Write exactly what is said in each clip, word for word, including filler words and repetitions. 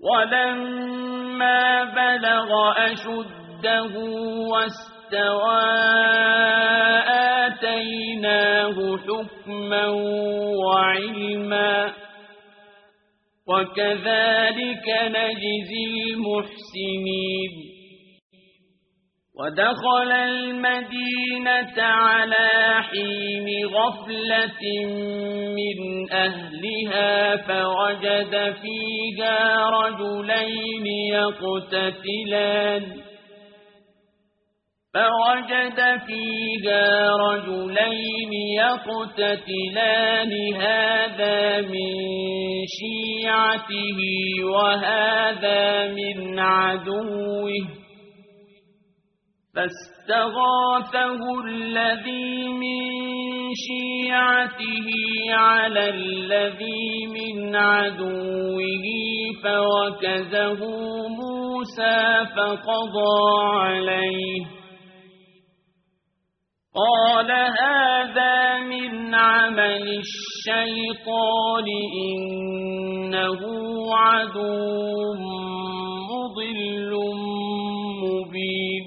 ولما بلغ أشده واستوى آتيناه حكما وعلما وكذلك نجزي المحسنين ودخل المدينة على حين غفلة من أهلها فوجد فيها رجلين يقتتلان فوجد فيها رجلين يقتتلان هذا من شيعته وهذا من عدوه فاستغاثه الذي من شيعته على الذي من عدوه فوكزه موسى فقضى عليه قال هذا من عمل الشيطان إنه عدو مضل مبين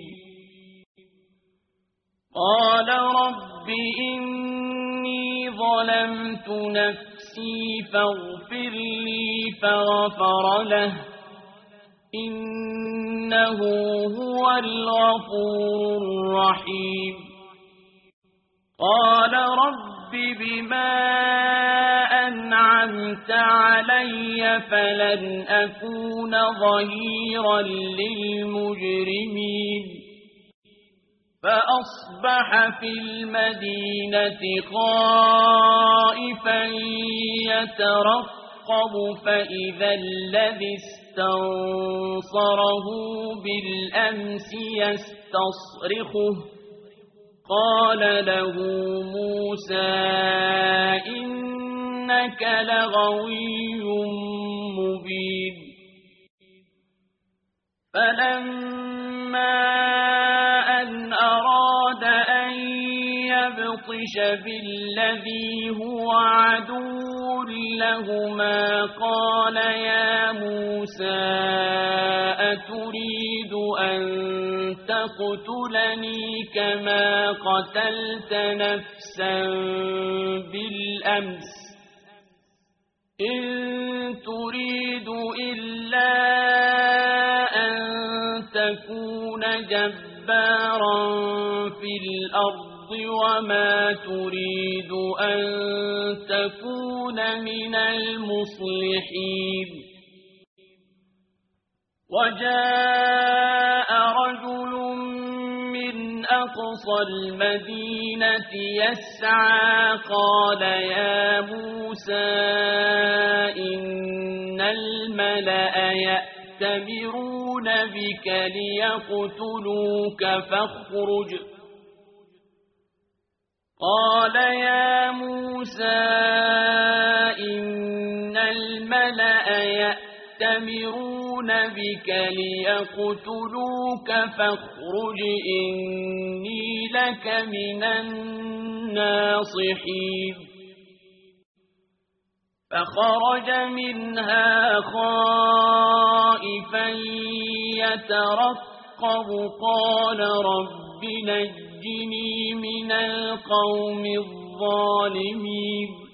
قال رب إني ظلمت نفسي فاغفر لي فغفر له إنه هو الغفور الرحيم قال رب بما أنعمت علي فلن أكون ظهيرا للمجرمين فأصبح في المدينة خائفا يترقب فإذا الذي استنصره بالأمس يستصرخه قال له موسى إنك لغوي مبين فلما أن أراد أن يبطش بالذي هو عدو لهما قال يا موسى أتريد أن تقتلني كما قتلت نفسا بالأمس إن تريد إلا أن تكون جبارا في الأرض وما تريد أن تكون من المصلحين وجاء رجل من أقصى المدينة يسعى قال يا موسى إن الملأ يأتمرون بك ليقتلوك فاخرج قال يا موسى إن الملأ يأتمرون بك ليقتلوك فاخرج إني لك من الناصحين فخرج منها خائفا يترقب قال رب نجني من القوم الظالمين